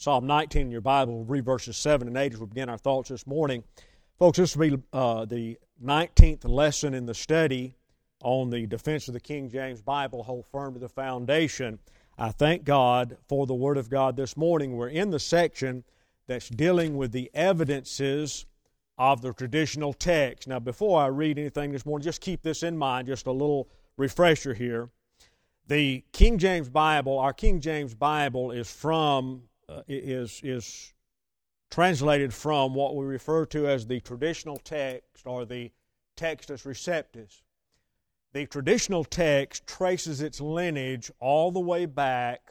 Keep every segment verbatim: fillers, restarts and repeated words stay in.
Psalm nineteen in your Bible. We'll read verses seven and eight as we begin our thoughts this morning. Folks, this will be uh, the nineteenth lesson in the study on the defense of the King James Bible, Hold Firm to the Foundation. I thank God for the Word of God this morning. We're in the section that's dealing with the evidences of the traditional text. Now, before I read anything this morning, just keep this in mind, just a little refresher here. The King James Bible, our King James Bible is from, uh, is, is translated from what we refer to as the traditional text or the Textus Receptus. The traditional text traces its lineage all the way back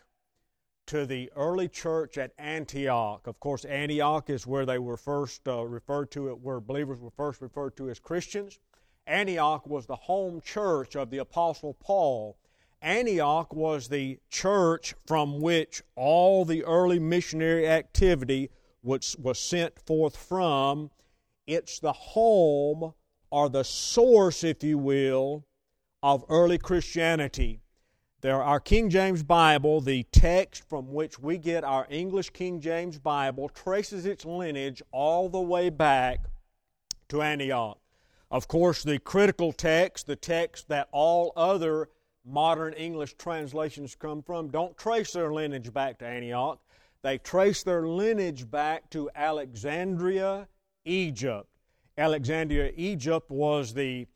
to the early church at Antioch. Of course, Antioch is where they were first uh, referred to, it, where believers were first referred to as Christians. Antioch was the home church of the Apostle Paul. Antioch was the church from which all the early missionary activity was, was sent forth from. It's the home or the source, if you will, of early Christianity. There, our King James Bible, the text from which we get our English King James Bible, traces its lineage all the way back to Antioch. Of course, the critical text, the text that all other modern English translations come from, don't trace their lineage back to Antioch. They trace their lineage back to Alexandria, Egypt. Alexandria, Egypt was the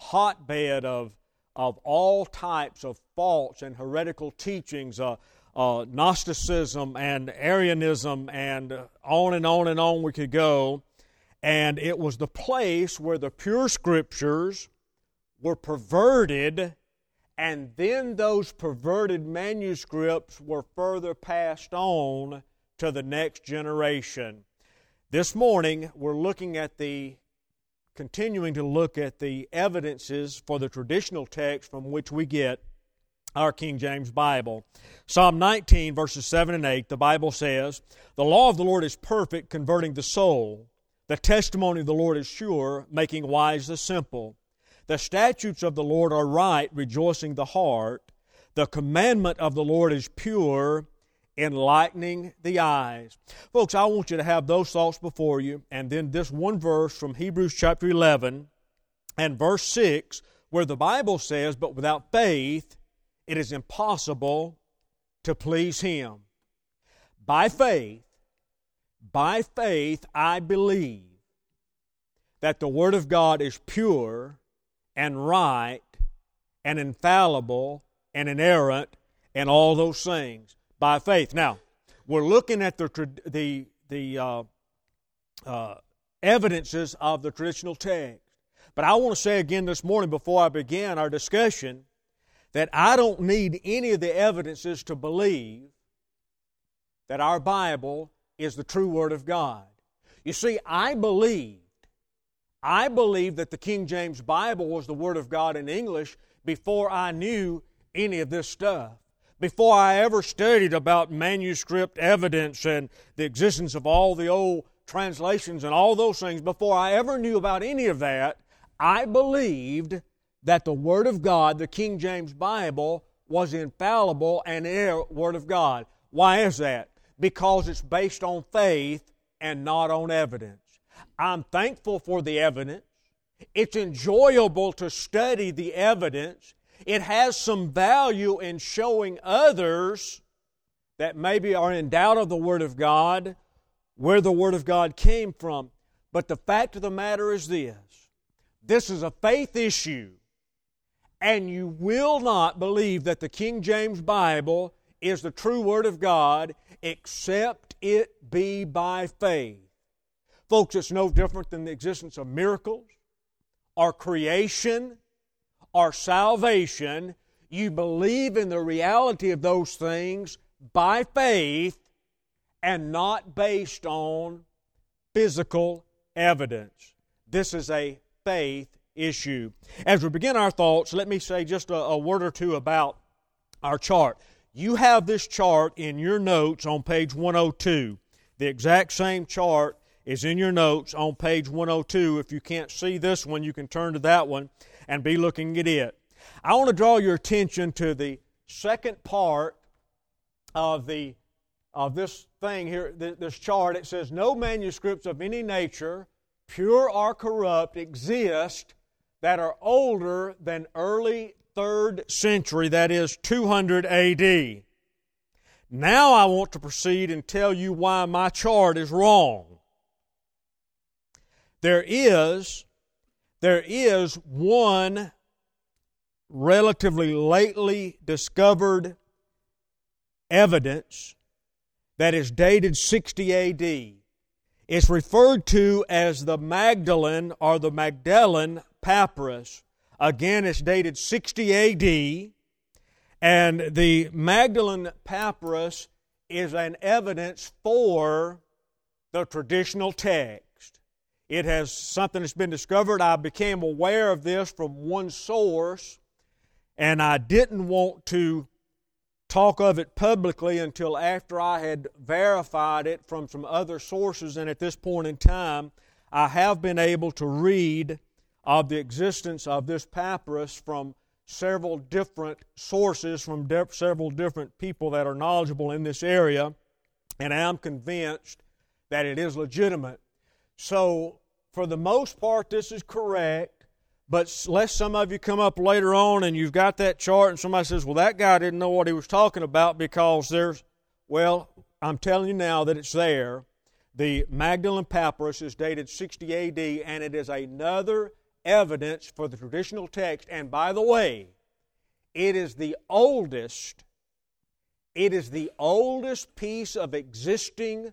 hotbed of of all types of false and heretical teachings, uh, uh, Gnosticism and Arianism, and on and on and on we could go. And it was the place where the pure Scriptures were perverted, and then those perverted manuscripts were further passed on to the next generation. This morning, we're looking at the continuing to look at the evidences for the traditional text from which we get our King James Bible. Psalm nineteen, verses seven and eight, the Bible says, "The law of the Lord is perfect, converting the soul. The testimony of the Lord is sure, making wise the simple. The statutes of the Lord are right, rejoicing the heart. The commandment of the Lord is pure, enlightening the eyes." Folks, I want you to have those thoughts before you, and then this one verse from Hebrews chapter eleven and verse six, where the Bible says, "But without faith it is impossible to please Him." By faith, by faith I believe that the Word of God is pure and right and infallible and inerrant and all those things. By faith. Now, we're looking at the the the uh, uh, evidences of the traditional text. But I want to say again this morning before I begin our discussion that I don't need any of the evidences to believe that our Bible is the true Word of God. You see, I believed, I believed that the King James Bible was the Word of God in English before I knew any of this stuff. Before I ever studied about manuscript evidence and the existence of all the old translations and all those things, before I ever knew about any of that, I believed that the Word of God, the King James Bible, was infallible and inerrant Word of God. Why is that? Because it's based on faith and not on evidence. I'm thankful for the evidence. It's enjoyable to study the evidence. It has some value in showing others that maybe are in doubt of the Word of God, where the Word of God came from. But the fact of the matter is this: this is a faith issue, and you will not believe that the King James Bible is the true Word of God except it be by faith. Folks, it's no different than the existence of miracles or creation or salvation. You believe in the reality of those things by faith and not based on physical evidence. This is a faith issue. As we begin our thoughts, let me say just a, a word or two about our chart. You have this chart in your notes on page one oh two. The exact same chart is in your notes on page one oh two. If you can't see this one, you can turn to that one and be looking at it. I want to draw your attention to the second part of the of this thing here, this chart, it says, no manuscripts of any nature, pure or corrupt, exist that are older than early third century, that is two hundred A D. Now I want to proceed and tell you why my chart is wrong. There is, there is one relatively lately discovered evidence that is dated sixty A D. It's referred to as the Magdalen or the Magdalen Papyrus. Again, it's dated sixty A D, and the Magdalen Papyrus is an evidence for the traditional text. It has something that's been discovered. I became aware of this from one source, and I didn't want to talk of it publicly until after I had verified it from some other sources, and at this point in time, I have been able to read of the existence of this papyrus from several different sources, from de- several different people that are knowledgeable in this area, and I am convinced that it is legitimate. So, for the most part, this is correct, but lest some of you come up later on and you've got that chart and somebody says, well, that guy didn't know what he was talking about because there's, well, I'm telling you now that it's there. The Magdalen Papyrus is dated sixty A D, and it is another evidence for the traditional text. And by the way, it is the oldest, it is the oldest piece of existing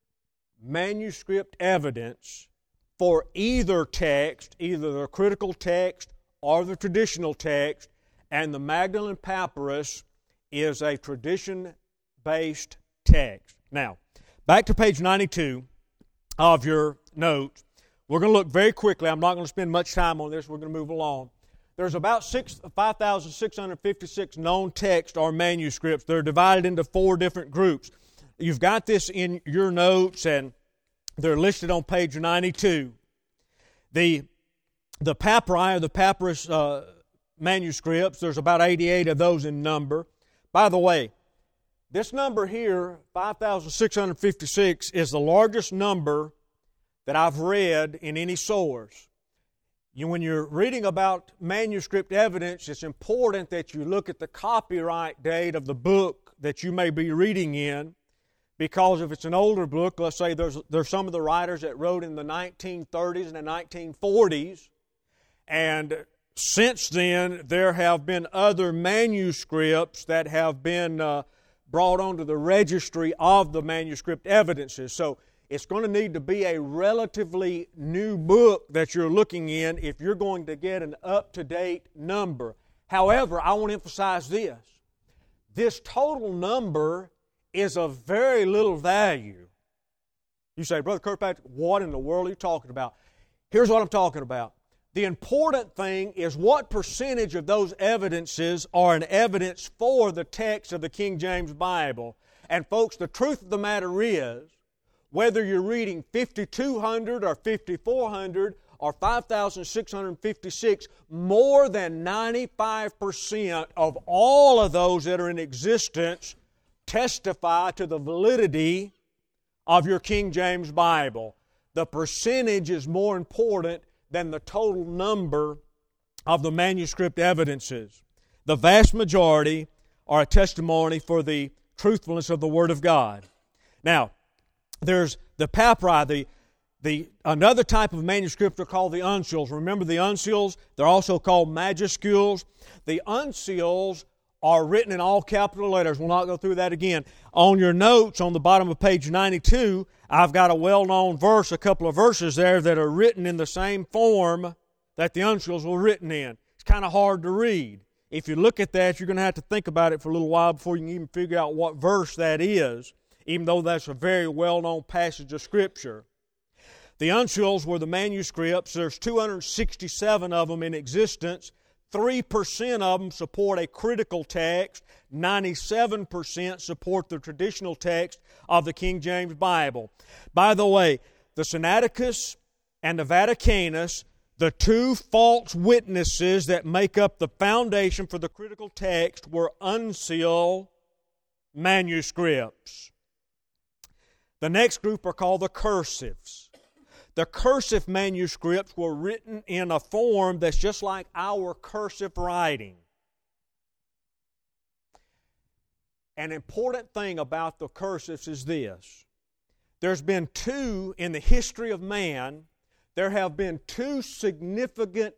manuscript evidence for either text, either the critical text or the traditional text, and the Magdalen Papyrus is a tradition-based text. Now, back to page ninety-two of your notes. We're going to look very quickly. I'm not going to spend much time on this. We're going to move along. There's about five thousand six hundred fifty-six known texts or manuscripts. They're divided into four different groups. You've got this in your notes, and they're listed on page ninety-two. The, the papyri, or the papyrus uh, manuscripts, there's about eighty-eight of those in number. By the way, this number here, five thousand six hundred fifty-six, is the largest number that I've read in any source. You, when you're reading about manuscript evidence, it's important that you look at the copyright date of the book that you may be reading in, because if it's an older book, let's say there's, there's some of the writers that wrote in the nineteen thirties and the nineteen forties, and since then there have been other manuscripts that have been uh, brought onto the registry of the manuscript evidences. So it's going to need to be a relatively new book that you're looking in if you're going to get an up-to-date number. However, I want to emphasize this. This total number is of very little value. You say, Brother Kirkpatrick, what in the world are you talking about? Here's what I'm talking about. The important thing is what percentage of those evidences are an evidence for the text of the King James Bible. And folks, the truth of the matter is, whether you're reading fifty-two hundred or fifty-four hundred or five thousand six hundred fifty-six, more than ninety-five percent of all of those that are in existence testify to the validity of your King James Bible. The percentage is more important than the total number of the manuscript evidences. The vast majority are a testimony for the truthfulness of the Word of God. Now, there's the papyri, the, the, another type of manuscript are called the uncials. Remember the uncials? They're also called majuscules. The uncials are written in all capital letters. We'll not go through that again. On your notes on the bottom of page ninety-two, I've got a well-known verse, a couple of verses there that are written in the same form that the uncials were written in. It's kind of hard to read. If you look at that, you're going to have to think about it for a little while before you can even figure out what verse that is, even though that's a very well-known passage of Scripture. The uncials were the manuscripts. There's two hundred sixty-seven of them in existence. three percent of them support a critical text. ninety-seven percent support the traditional text of the King James Bible. By the way, the Sinaiticus and the Vaticanus, the two false witnesses that make up the foundation for the critical text, were uncial manuscripts. The next group are called the cursives. The cursive manuscripts were written in a form that's just like our cursive writing. An important thing about the cursives is this. There's been two, in the history of man, there have been two significant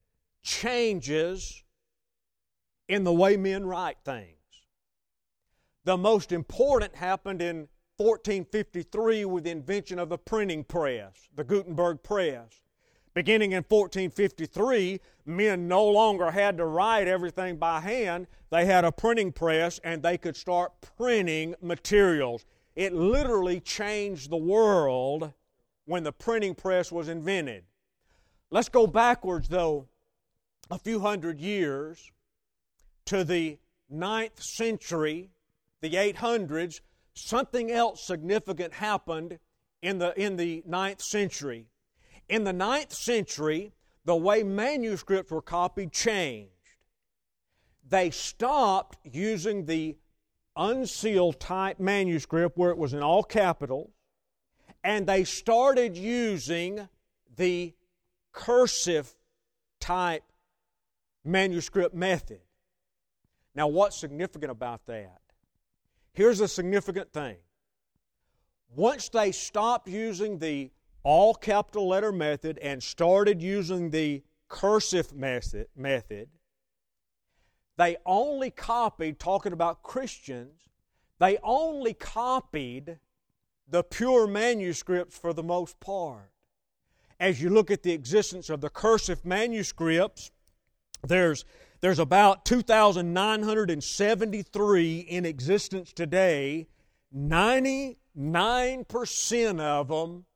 changes in the way men write things. The most important happened in fourteen fifty-three with the invention of the printing press, the Gutenberg press. Beginning in fourteen fifty-three, men no longer had to write everything by hand. They had a printing press and they could start printing materials. It literally changed the world when the printing press was invented. Let's go backwards, though, a few hundred years to the ninth century, the eight hundreds. Something else significant happened in the, in the ninth century. In the ninth century, the way manuscripts were copied changed. They stopped using the unsealed type manuscript where it was in all capitals, and they started using the cursive type manuscript method. Now, what's significant about that? Here's a significant thing. Once they stopped using the all capital letter method and started using the cursive method, method, they only copied, talking about Christians, they only copied the pure manuscripts for the most part. As you look at the existence of the cursive manuscripts, there's There's about two thousand nine hundred seventy-three in existence today. ninety-nine percent of them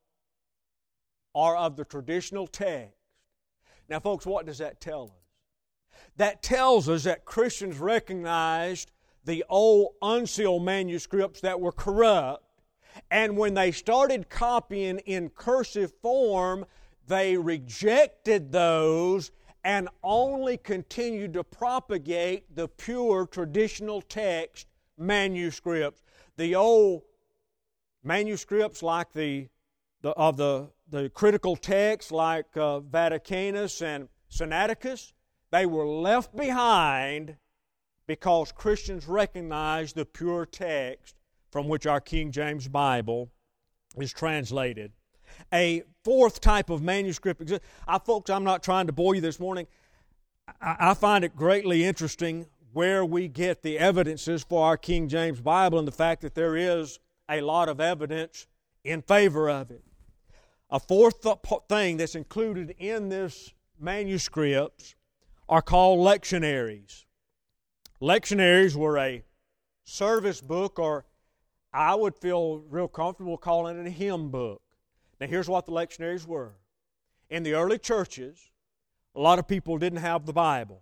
are of the traditional text. Now, folks, what does that tell us? That tells us that Christians recognized the old unsealed manuscripts that were corrupt, and when they started copying in cursive form, they rejected those and only continued to propagate the pure traditional text manuscripts. The old manuscripts like the, the of the, the critical texts like uh, Vaticanus and Sinaiticus, they were left behind because Christians recognized the pure text from which our King James Bible is translated. A fourth type of manuscript exists. I, folks, I'm not trying to bore you this morning. I, I find it greatly interesting where we get the evidences for our King James Bible and the fact that there is a lot of evidence in favor of it. A fourth th- thing that's included in this manuscripts are called lectionaries. Lectionaries were a service book, or I would feel real comfortable calling it a hymn book. Now, here's what the lectionaries were. In the early churches, a lot of people didn't have the Bible.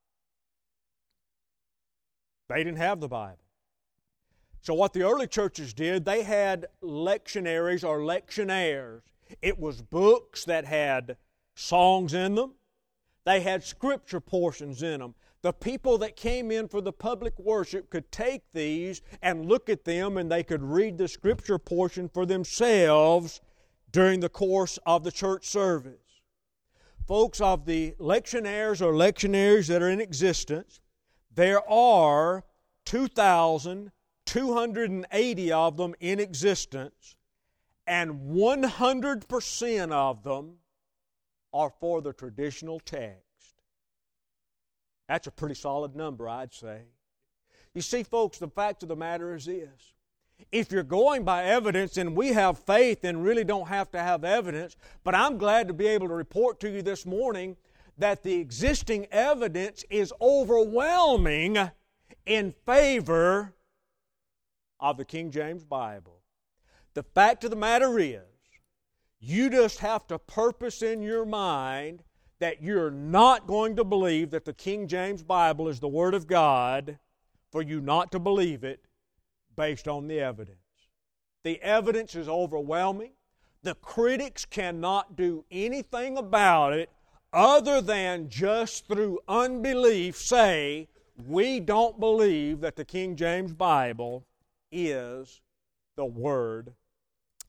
They didn't have the Bible. So what the early churches did, they had lectionaries or lectionaires. It was books that had songs in them. They had scripture portions in them. The people that came in for the public worship could take these and look at them, and they could read the scripture portion for themselves during the course of the church service. Folks, of the lectionaires or lectionaries that are in existence, there are two thousand two hundred eighty of them in existence, and one hundred percent of them are for the traditional text. That's a pretty solid number, I'd say. You see, folks, the fact of the matter is this. If you're going by evidence, and we have faith and really don't have to have evidence, but I'm glad to be able to report to you this morning that the existing evidence is overwhelming in favor of the King James Bible. The fact of the matter is, you just have to purpose in your mind that you're not going to believe that the King James Bible is the Word of God for you not to believe it based on the evidence. The evidence is overwhelming. The critics cannot do anything about it other than just through unbelief say, we don't believe that the King James Bible is the Word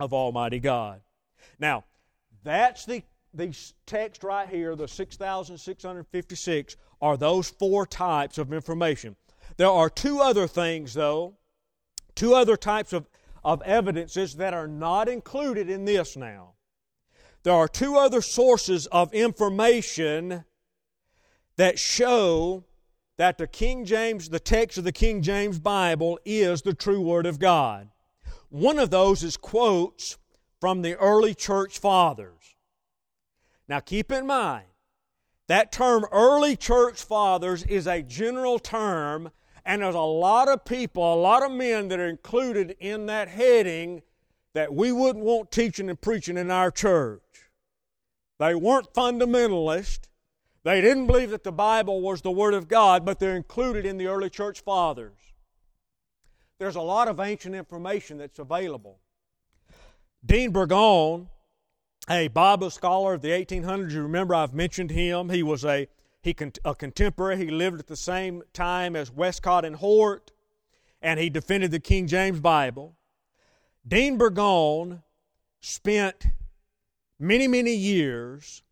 of Almighty God. Now, that's the, the text right here, the six thousand six hundred fifty-six, are those four types of information. There are two other things, though, two other types of, of evidences that are not included in this now. There are two other sources of information that show that the King James, the text of the King James Bible is the true Word of God. One of those is quotes from the early church fathers. Now keep in mind, that term early church fathers is a general term, and there's a lot of people, a lot of men that are included in that heading that we wouldn't want teaching and preaching in our church. They weren't fundamentalists. They didn't believe that the Bible was the Word of God, but they're included in the early church fathers. There's a lot of ancient information that's available. Dean Burgon, a Bible scholar of the eighteen hundreds, you remember I've mentioned him. He was a, he, a contemporary. He lived at the same time as Westcott and Hort, and he defended the King James Bible. Dean Burgon spent many, many years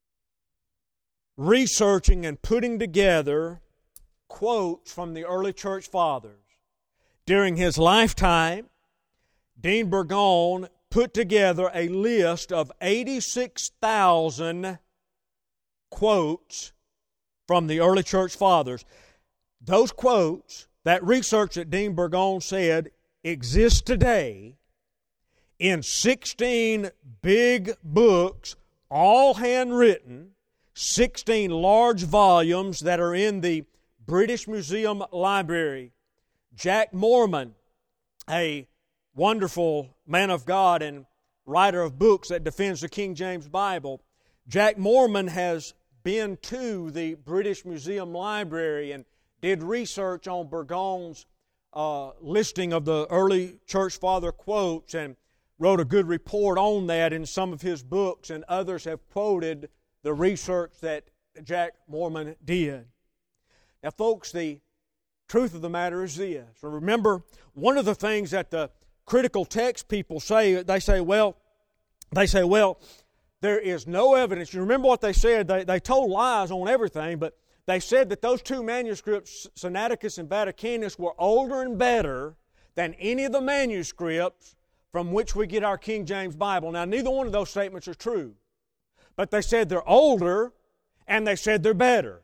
researching and putting together quotes from the early church fathers. During his lifetime, Dean Burgon put together a list of eighty-six thousand quotes from the early church fathers. Those quotes, that research that Dean Burgon said, exist today in sixteen big books, all handwritten, sixteen large volumes that are in the British Museum Library. Jack Moorman, a wonderful man of God and writer of books that defends the King James Bible, Jack Moorman has been to the British Museum Library and did research on Burgon's uh, listing of the early church father quotes and wrote a good report on that in some of his books, and others have quoted the research that Jack Moorman did. Now, folks, the truth of the matter is this. Remember, one of the things that the critical text people say, they say, well, they say, well, there is no evidence. You remember what they said? They, they told lies on everything, but they said that those two manuscripts, Sinaiticus and Vaticanus, were older and better than any of the manuscripts from which we get our King James Bible. Now, neither one of those statements are true. But they said they're older, and they said they're better.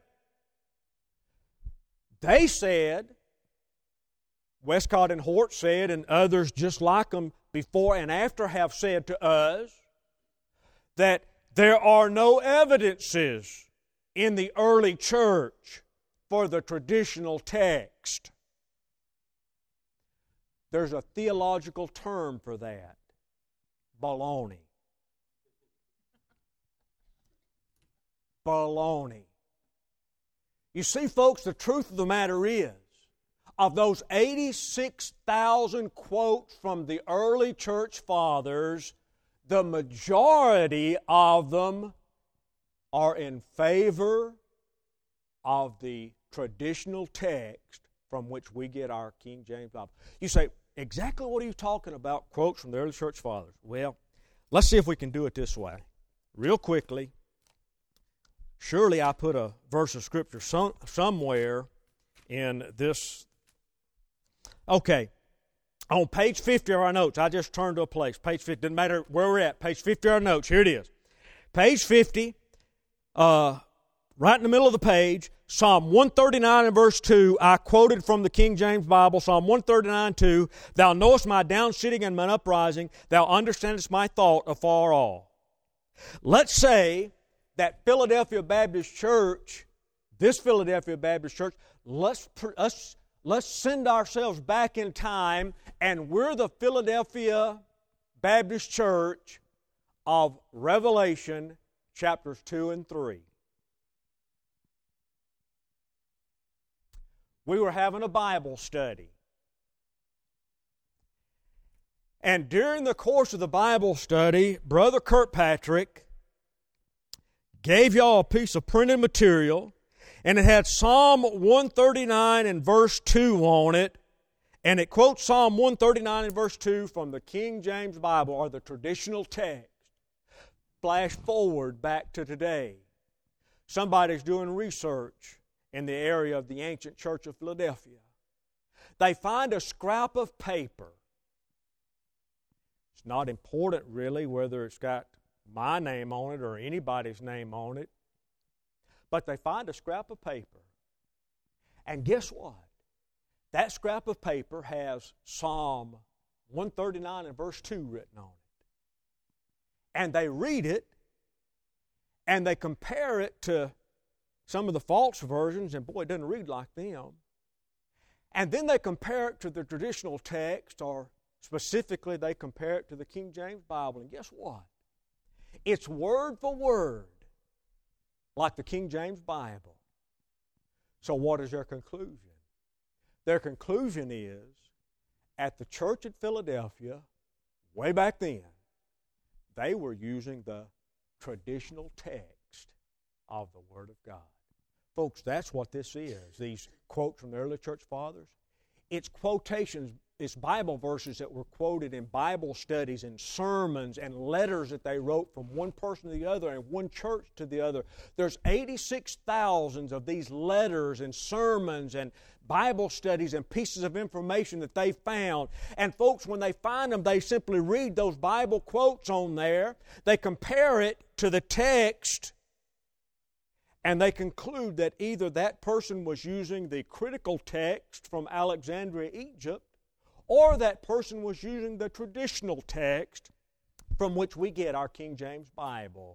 They said, Westcott and Hort said, and others just like them before and after have said to us, that there are no evidences in the early church for the traditional text. There's a theological term for that. Baloney. Baloney. You see, folks, the truth of the matter is, of those eighty-six thousand quotes from the early church fathers, the majority of them are in favor of the traditional text from which we get our King James Bible. You say, exactly what are you talking about, quotes from the early church fathers? Well, let's see if we can do it this way. Real quickly, surely I put a verse of Scripture some, somewhere in this. Okay, on page fifty of our notes, I just turned to a place. Page fifty, doesn't matter where we're at. Page fifty of our notes, here it is. Page fifty, uh, right in the middle of the page, Psalm one thirty-nine and verse two, I quoted from the King James Bible, Psalm one thirty-nine, two, Thou knowest my downsitting and mine uprising, Thou understandest my thought afar off. Let's say that Philadelphia Baptist Church, this Philadelphia Baptist Church, let's, let's, let's send ourselves back in time, and we're the Philadelphia Baptist Church of Revelation chapters two and three. We were having a Bible study. And during the course of the Bible study, Brother Kirkpatrick gave y'all a piece of printed material, and it had Psalm one thirty-nine and verse two on it, And it quotes Psalm one thirty-nine and verse two from the King James Bible, or the traditional text. Flash forward back to today. Somebody's doing research in the area of the ancient church of Philadelphia. They find a scrap of paper. It's not important really whether it's got my name on it or anybody's name on it. But they find a scrap of paper. And guess what? That scrap of paper has Psalm one thirty-nine and verse two written on it. And they read it, and they compare it to some of the false versions, and boy, it doesn't read like them. And then they compare it to the traditional text, or specifically they compare it to the King James Bible. And guess what? It's word for word like the King James Bible. So what is their conclusion? Their conclusion is, at the church at Philadelphia, way back then, they were using the traditional text of the Word of God. Folks, that's what this is, these quotes from the early church fathers. It's quotations, it's Bible verses that were quoted in Bible studies and sermons and letters that they wrote from one person to the other and one church to the other. There's eighty-six thousand of these letters and sermons and Bible studies and pieces of information that they found. And folks, when they find them, they simply read those Bible quotes on there. They compare it to the text, and they conclude that either that person was using the critical text from Alexandria, Egypt, or that person was using the traditional text from which we get our King James Bible.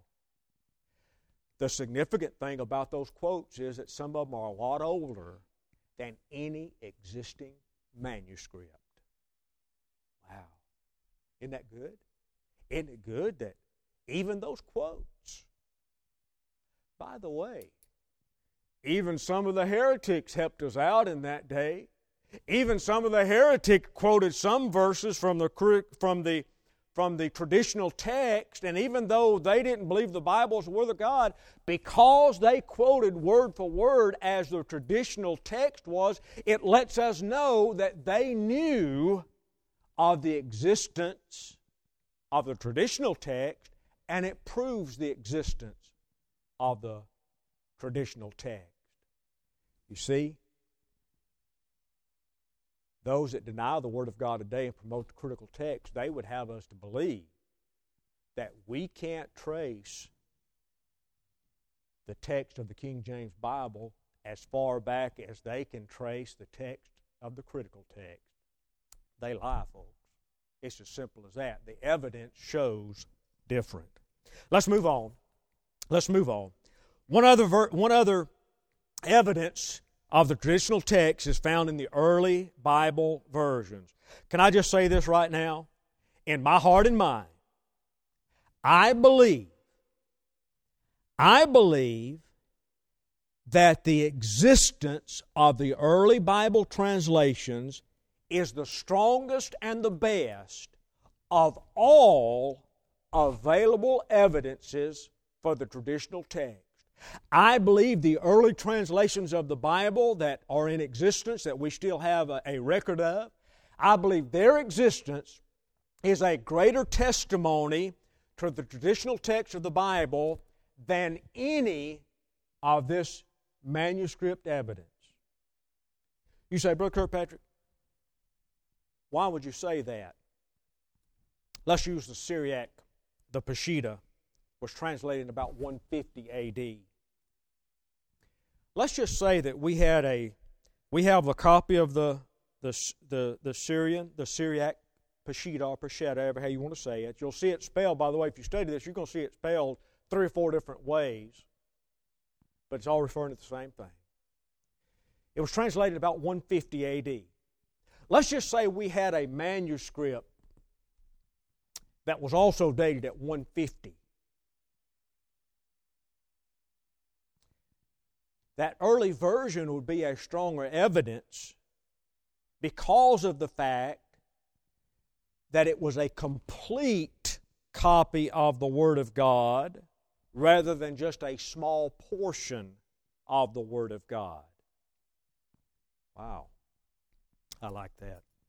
The significant thing about those quotes is that some of them are a lot older than any existing manuscript. Wow. Isn't that good? Isn't it good that even those quotes, by the way, even some of the heretics helped us out in that day. Even some of the heretics quoted some verses from the, from the, from the traditional text, and even though they didn't believe the Bible was the Word of God, because they quoted word for word as the traditional text was, it lets us know that they knew of the existence of the traditional text, and it proves the existence of the traditional text. You see, those that deny the Word of God today and promote the critical text, they would have us to believe that we can't trace the text of the King James Bible as far back as they can trace the text of the critical text. They lie, folks. It's as simple as that. The evidence shows different. Let's move on. Let's move on. One other, ver- one other evidence of the traditional text is found in the early Bible versions. Can I just say this right now? In my heart and mind, I believe, I believe that the existence of the early Bible translations is the strongest and the best of all available evidences for the traditional text. I believe the early translations of the Bible that are in existence, that we still have a, a record of, I believe their existence is a greater testimony to the traditional text of the Bible than any of this manuscript evidence. You say, Brother Kirkpatrick, why would you say that? Let's use the Syriac, the Peshitta, was translated in about one fifty A D. Let's just say that we had a, we have a copy of the the the, the Syrian, the Syriac Peshitta or Peshitta, however how you want to say it. You'll see it spelled, by the way, if you study this, you're going to see it spelled three or four different ways, but it's all referring to the same thing. It was translated about one fifty A D. Let's just say we had a manuscript that was also dated at one fifty. That early version would be a stronger evidence because of the fact that it was a complete copy of the Word of God rather than just a small portion of the Word of God. Wow. I like that.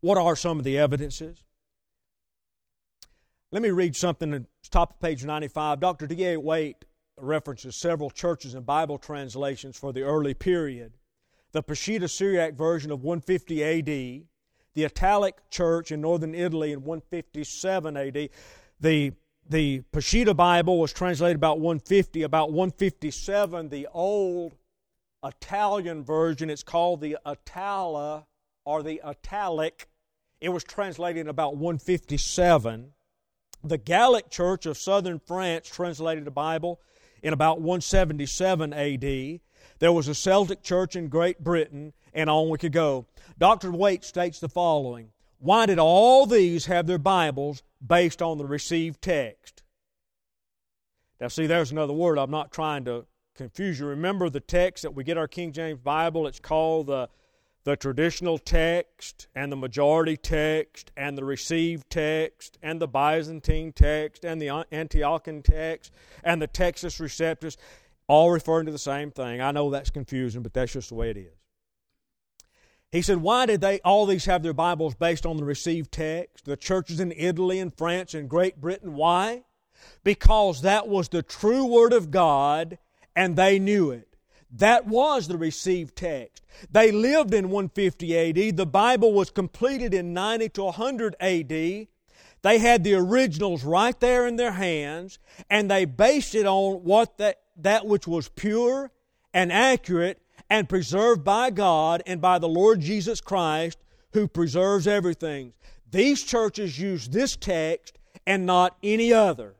What are some of the evidences? Let me read something at the top of page ninety-five. Doctor D A Waite references several churches and Bible translations for the early period. The Peshitta Syriac version of one fifty A D, the Italic Church in northern Italy in one fifty-seven A D. The, the Peshitta Bible was translated about one fifty. About one fifty-seven, the old Italian version, it's called the Itala or the Italic. It was translated in about one fifty-seven. The Gallic Church of southern France translated the Bible in about one seventy-seven A D. There was a Celtic Church in Great Britain, and on we could go. Doctor Waite states the following: why did all these have their Bibles based on the received text? Now see, there's another word. I'm not trying to confuse you. Remember the text that we get our King James Bible, it's called the the traditional text and the majority text and the received text and the Byzantine text and the Antiochian text and the Textus Receptus, all referring to the same thing. I know that's confusing, but that's just the way it is. He said, why did they all these have their Bibles based on the received text? The churches in Italy and France and Great Britain, why? Because that was the true Word of God and they knew it. That was the received text. They lived in one fifty A D. The Bible was completed in ninety to one hundred A D. They had the originals right there in their hands, and they based it on what that, that which was pure and accurate and preserved by God and by the Lord Jesus Christ, who preserves everything. These churches used this text and not any other.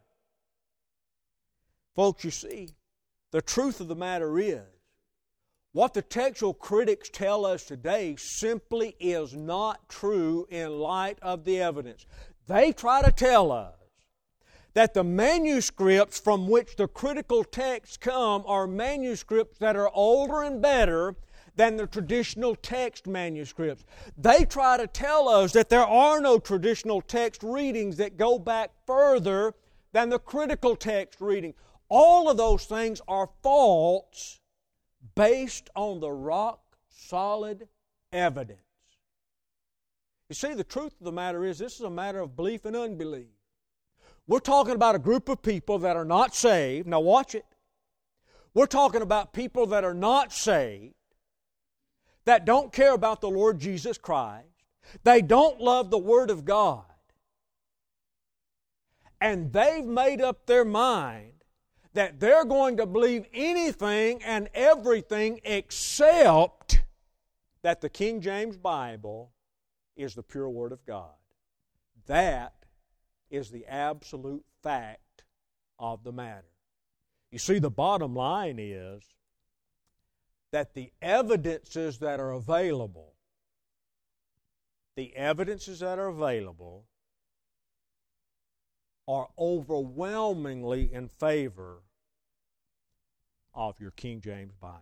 Folks, you see, the truth of the matter is, what the textual critics tell us today simply is not true in light of the evidence. They try to tell us that the manuscripts from which the critical texts come are manuscripts that are older and better than the traditional text manuscripts. They try to tell us that there are no traditional text readings that go back further than the critical text reading. All of those things are false, based on the rock-solid evidence. You see, the truth of the matter is, this is a matter of belief and unbelief. We're talking about a group of people that are not saved. Now watch it. We're talking about people that are not saved, that don't care about the Lord Jesus Christ. They don't love the Word of God. And they've made up their mind that they're going to believe anything and everything except that the King James Bible is the pure Word of God. That is the absolute fact of the matter. You see, the bottom line is that the evidences that are available, the evidences that are available are overwhelmingly in favor of your King James Bible.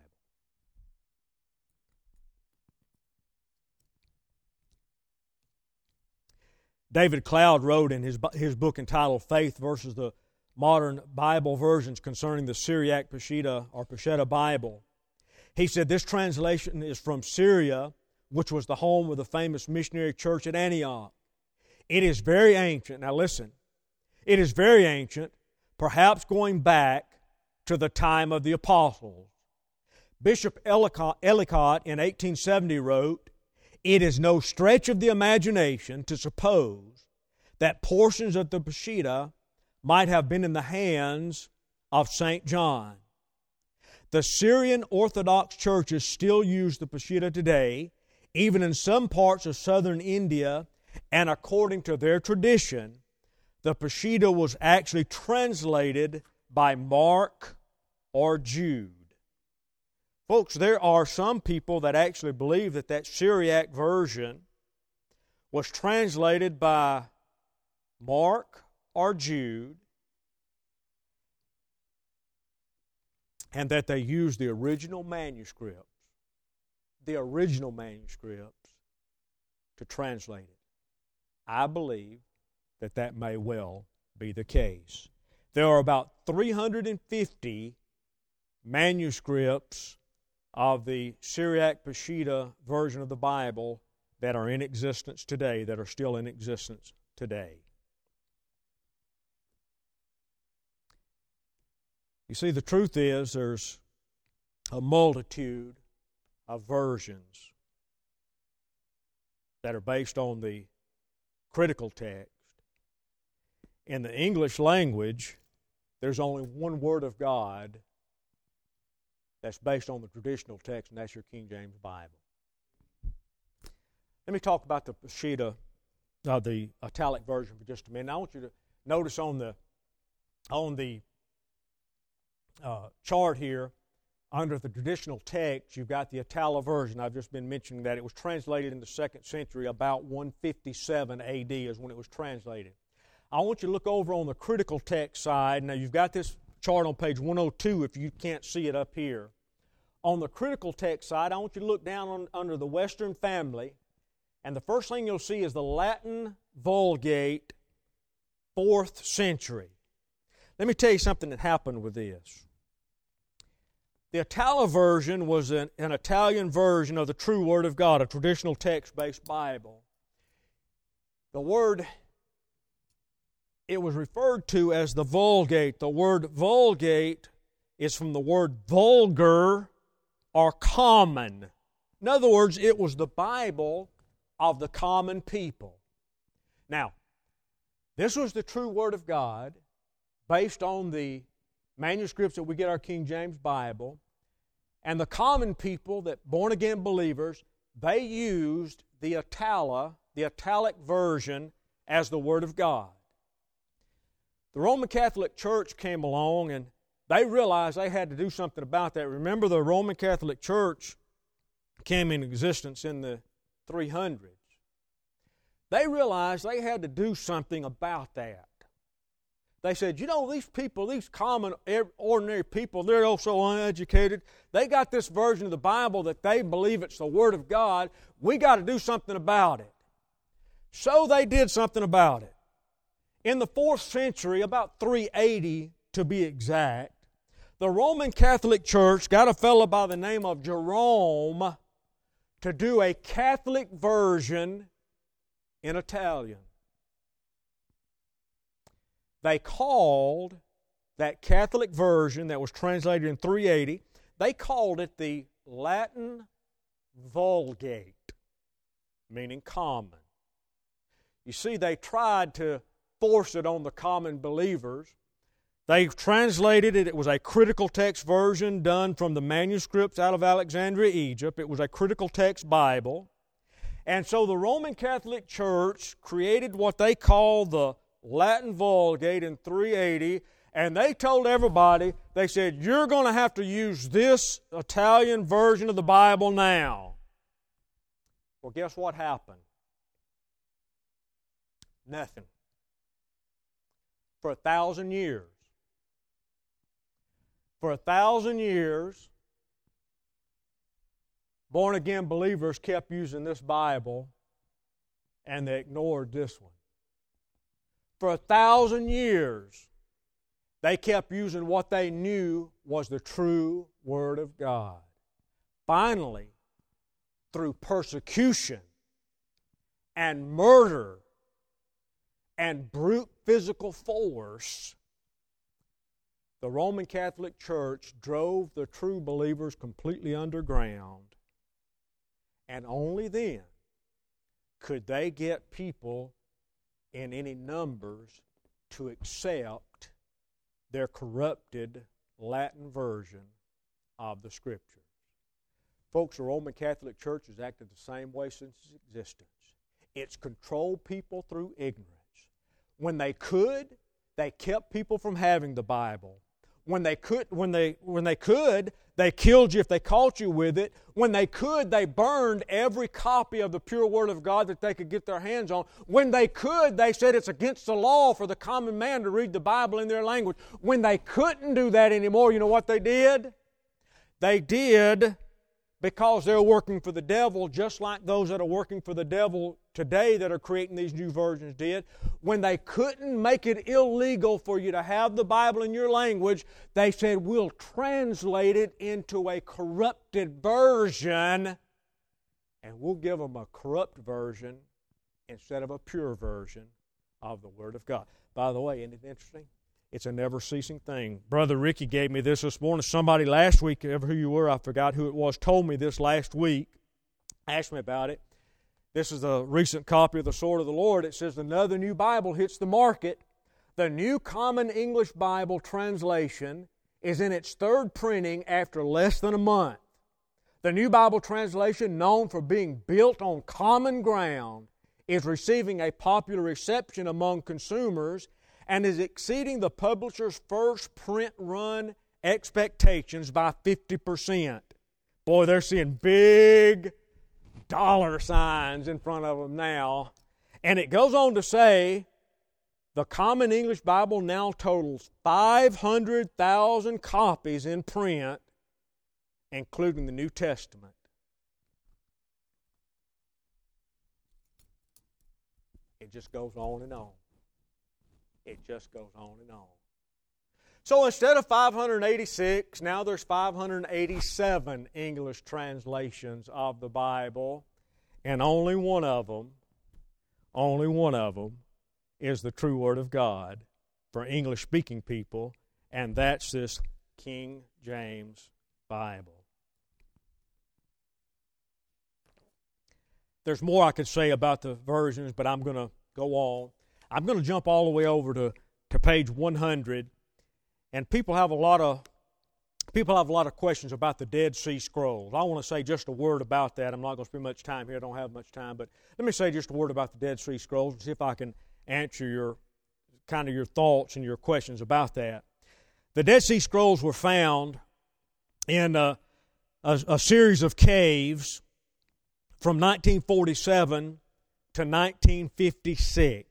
David Cloud wrote in his, his book entitled Faith versus the Modern Bible Versions concerning the Syriac Peshitta or Peshitta Bible. He said this translation is from Syria, which was the home of the famous missionary church at Antioch. It is very ancient. Now listen. It is very ancient, perhaps going back to the time of the apostles. Bishop Ellicott in eighteen seventy wrote, "It is no stretch of the imagination to suppose that portions of the Peshitta might have been in the hands of Saint John. The Syrian Orthodox churches still use the Peshitta today, even in some parts of southern India, and according to their tradition, the Peshitta was actually translated by Mark or Jude." Folks, there are some people that actually believe that that Syriac version was translated by Mark or Jude, and that they used the original manuscripts, the original manuscripts, to translate it. I believe that that may well be the case. There are about three hundred fifty manuscripts of the Syriac Peshitta version of the Bible that are in existence today, that are still in existence today. You see, the truth is there's a multitude of versions that are based on the critical text. In the English language, there's only one Word of God that's based on the traditional text, and that's your King James Bible. Let me talk about the Peshitta, uh, the italic version for just a minute. I want you to notice on the on the uh, chart here, under the traditional text, you've got the Itala version. I've just been mentioning that. It was translated in the second century, about one fifty-seven A D is when it was translated. I want you to look over on the critical text side. Now, you've got this chart on page one oh two if you can't see it up here. On the critical text side, I want you to look down on, under the Western Family, and the first thing you'll see is the Latin Vulgate, fourth century. Let me tell you something that happened with this. The Itala version was an, an Italian version of the true Word of God, a traditional text-based Bible. The word, it was referred to as the Vulgate. The word Vulgate is from the word vulgar or common. In other words, it was the Bible of the common people. Now, this was the true Word of God based on the manuscripts that we get our King James Bible, and the common people, that born-again believers, they used the Itala, the italic version, as the Word of God. The Roman Catholic Church came along, and they realized they had to do something about that. Remember, the Roman Catholic Church came in existence in the three hundreds. They realized they had to do something about that. They said, you know, these people, these common, ordinary people, they're also uneducated. They got this version of the Bible that they believe it's the Word of God. We got to do something about it. So they did something about it. In the fourth century, about three eighty to be exact, the Roman Catholic Church got a fellow by the name of Jerome to do a Catholic version in Italian. They called that Catholic version that was translated in three eighty, they called it the Latin Vulgate, meaning common. You see, they tried to force it on the common believers. They translated it. It was a critical text version done from the manuscripts out of Alexandria, Egypt. It was a critical text Bible. And so the Roman Catholic Church created what they call the Latin Vulgate in three eighty, and they told everybody, they said, you're going to have to use this Italian version of the Bible now. Well, guess what happened? Nothing. For a thousand years. For a thousand years, born-again believers kept using this Bible, and they ignored this one. For a thousand years, they kept using what they knew was the true Word of God. Finally, through persecution and murder and brute physical force, the Roman Catholic Church drove the true believers completely underground, and only then could they get people in any numbers to accept their corrupted Latin version of the Scriptures. Folks, the Roman Catholic Church has acted the same way since its existence. It's controlled people through ignorance. When they could, they kept people from having the Bible. When they could, when they, when they could, they killed you if they caught you with it. When they could, they burned every copy of the pure Word of God that they could get their hands on. When they could, they said it's against the law for the common man to read the Bible in their language. When they couldn't do that anymore, you know what they did? They did, because they're working for the devil, just like those that are working for the devil today that are creating these new versions did. When they couldn't make it illegal for you to have the Bible in your language, they said, we'll translate it into a corrupted version and we'll give them a corrupt version instead of a pure version of the Word of God. By the way, isn't it interesting? It's a never-ceasing thing. Brother Ricky gave me this this morning. Somebody last week, ever who you were, I forgot who it was, told me this last week, asked me about it. This is a recent copy of the Sword of the Lord. It says, another new Bible hits the market. The New Common English Bible translation is in its third printing after less than a month. The New Bible translation, known for being built on common ground, is receiving a popular reception among consumers and is exceeding the publisher's first print run expectations by fifty percent. Boy, they're seeing big dollar signs in front of them now. And it goes on to say, the Common English Bible now totals five hundred thousand copies in print, including the New Testament. It just goes on and on. It just goes on and on. So instead of five hundred eighty-six, now there's five hundred eighty-seven English translations of the Bible, and only one of them, only one of them is the true Word of God for English-speaking people, and that's this King James Bible. There's more I could say about the versions, but I'm going to go on. I'm going to jump all the way over to, to page one hundred, and people have a lot of people have a lot of questions about the Dead Sea Scrolls. I want to say just a word about that. I'm not going to spend much time here. I don't have much time, but let me say just a word about the Dead Sea Scrolls and see if I can answer your kind of your thoughts and your questions about that. The Dead Sea Scrolls were found in a, a, a series of caves from nineteen forty-seven to nineteen fifty-six.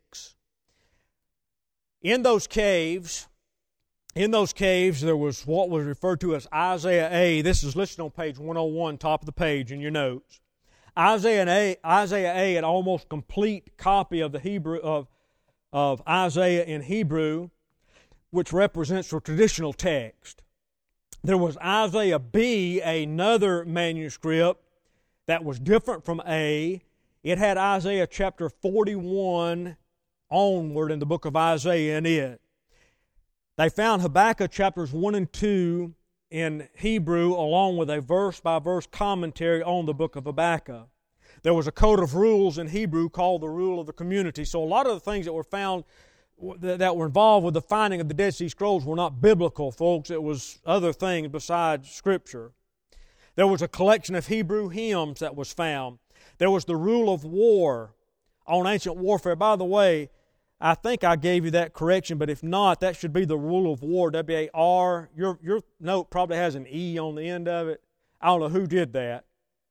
In those caves, in those caves, there was what was referred to as Isaiah A. This is listed on page one oh one, top of the page in your notes. Isaiah A, Isaiah A, an almost complete copy of the Hebrew of, of Isaiah in Hebrew, which represents the traditional text. There was Isaiah B, another manuscript that was different from A. It had Isaiah chapter forty-one onward in the book of Isaiah in it. They found Habakkuk chapters one and two in Hebrew along with a verse-by-verse commentary on the book of Habakkuk. There was a code of rules in Hebrew called the Rule of the Community. So a lot of the things that were found that were involved with the finding of the Dead Sea Scrolls were not biblical, folks. It was other things besides Scripture. There was a collection of Hebrew hymns that was found. There was the rule of war on ancient warfare. By the way, I think I gave you that correction, but if not, that should be the rule of war, W A R. Your, your note probably has an E on the end of it. I don't know who did that.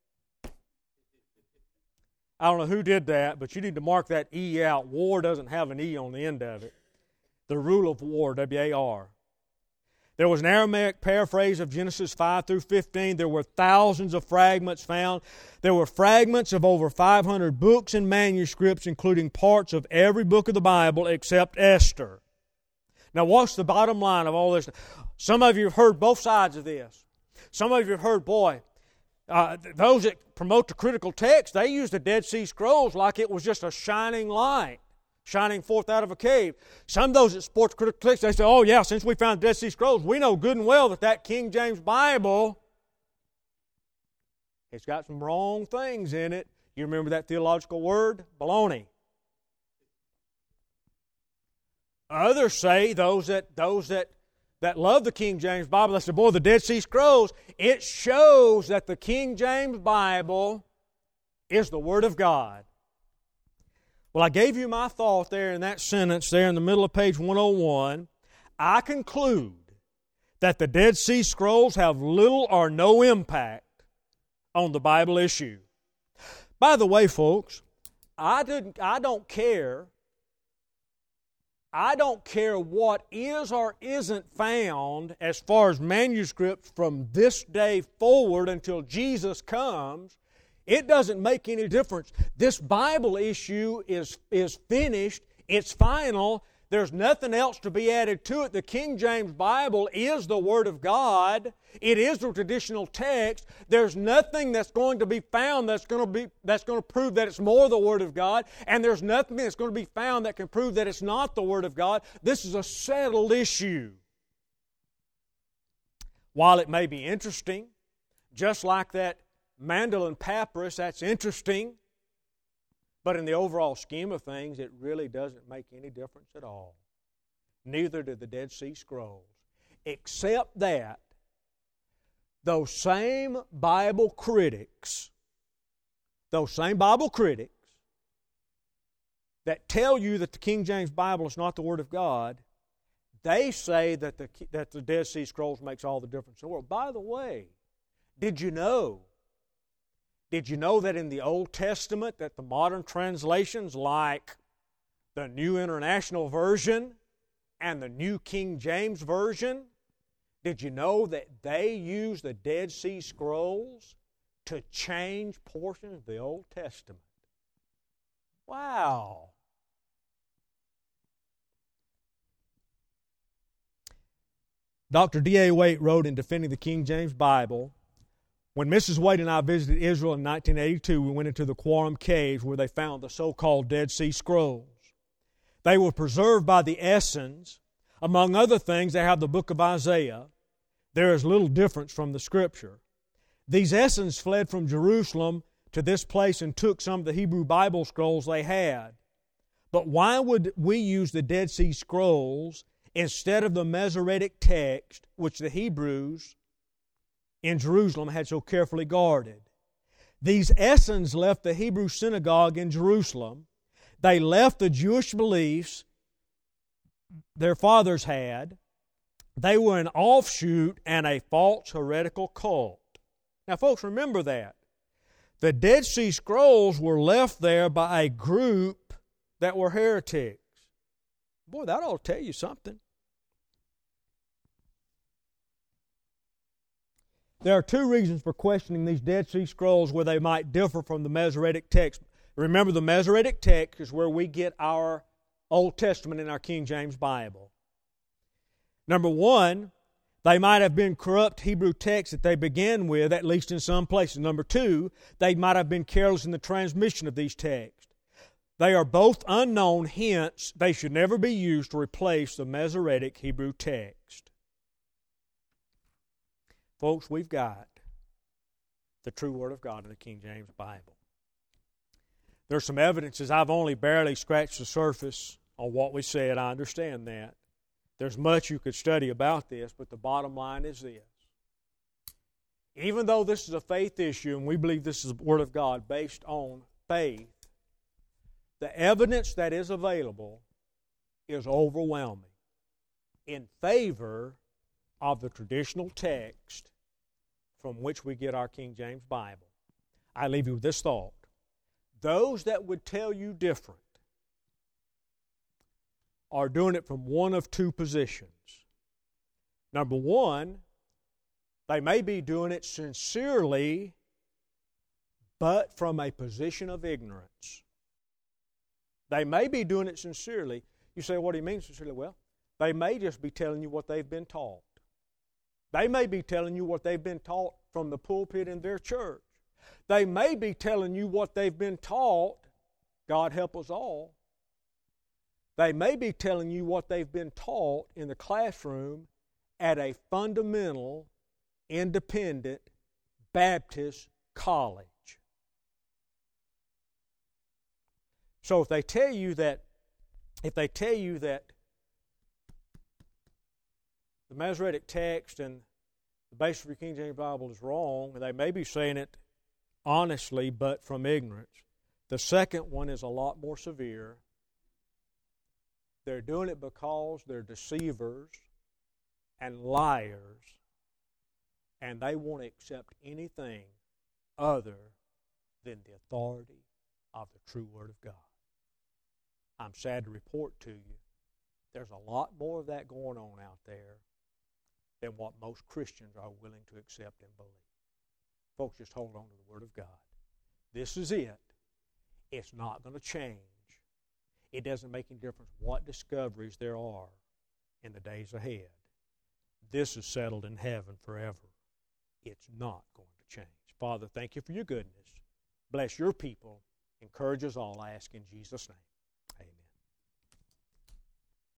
I don't know who did that, but you need to mark that E out. War doesn't have an E on the end of it. The rule of war, W A R. There was an Aramaic paraphrase of Genesis five through fifteen. There were thousands of fragments found. There were fragments of over five hundred books and manuscripts, including parts of every book of the Bible except Esther. Now, what's the bottom line of all this? Some of you have heard both sides of this. Some of you have heard, boy, uh, those that promote the critical text, they use the Dead Sea Scrolls like it was just a shining light, shining forth out of a cave. Some of those that support the critical text, they say, oh yeah, since we found the Dead Sea Scrolls, we know good and well that that King James Bible, it's got some wrong things in it. You remember that theological word? Baloney. Others say, those that those that, that love the King James Bible, they say, boy, the Dead Sea Scrolls, it shows that the King James Bible is the Word of God. Well, I gave you my thought there in that sentence there in the middle of page one oh one. I conclude that the Dead Sea Scrolls have little or no impact on the Bible issue. By the way, folks, I didn't I don't care I don't care what is or isn't found as far as manuscripts from this day forward until Jesus comes. It doesn't make any difference. This Bible issue is, is finished. It's final. There's nothing else to be added to it. The King James Bible is the Word of God. It is the traditional text. There's nothing that's going to be found that's going to be that's going to prove that it's more the Word of God, and there's nothing that's going to be found that can prove that it's not the Word of God. This is a settled issue. While it may be interesting, just like that Mandolin Papyrus, that's interesting, but in the overall scheme of things, it really doesn't make any difference at all. Neither do the Dead Sea Scrolls. Except that those same Bible critics, those same Bible critics that tell you that the King James Bible is not the Word of God, they say that the, that the Dead Sea Scrolls makes all the difference in the world. By the way, did you know Did you know that in the Old Testament that the modern translations like the New International Version and the New King James Version, did you know that they use the Dead Sea Scrolls to change portions of the Old Testament? Wow! Doctor D A Waite wrote in Defending the King James Bible, when Missus Waite and I visited Israel in nineteen eighty-two, we went into the Quaram Caves where they found the so-called Dead Sea Scrolls. They were preserved by the Essenes. Among other things, they have the book of Isaiah. There is little difference from the Scripture. These Essenes fled from Jerusalem to this place and took some of the Hebrew Bible scrolls they had. But why would we use the Dead Sea Scrolls instead of the Masoretic text, which the Hebrews in Jerusalem had so carefully guarded? These Essenes left the Hebrew synagogue in Jerusalem. They left the Jewish beliefs their fathers had. They were an offshoot and a false heretical cult. Now, folks, remember that. The Dead Sea Scrolls were left there by a group that were heretics. Boy, that ought to tell you something. There are two reasons for questioning these Dead Sea Scrolls where they might differ from the Masoretic text. Remember, the Masoretic text is where we get our Old Testament in our King James Bible. Number one, they might have been corrupt Hebrew texts that they began with, at least in some places. Number two, they might have been careless in the transmission of these texts. They are both unknown, hence they should never be used to replace the Masoretic Hebrew text. Folks, we've got the true Word of God in the King James Bible. There's some evidences. I've only barely scratched the surface on what we said. I understand that. There's much you could study about this, but the bottom line is this. Even though this is a faith issue, and we believe this is the Word of God based on faith, the evidence that is available is overwhelming in favor of the traditional text from which we get our King James Bible. I leave you with this thought. Those that would tell you different are doing it from one of two positions. Number one, they may be doing it sincerely, but from a position of ignorance. They may be doing it sincerely. You say, what do you mean sincerely? Well, they may just be telling you what they've been taught. They may be telling you what they've been taught from the pulpit in their church. They may be telling you what they've been taught, God help us all. They may be telling you what they've been taught in the classroom at a fundamental, independent Baptist college. So if they tell you that, if they tell you that the Masoretic text and the basis of your King James Bible is wrong, and they may be saying it honestly, but from ignorance. The second one is a lot more severe. They're doing it because they're deceivers and liars, and they won't accept anything other than the authority of the true Word of God. I'm sad to report to you, there's a lot more of that going on out there than what most Christians are willing to accept and believe. Folks, just hold on to the Word of God. This is it. It's not going to change. It doesn't make any difference what discoveries there are in the days ahead. This is settled in heaven forever. It's not going to change. Father, thank you for your goodness. Bless your people. Encourage us all, I ask in Jesus' name.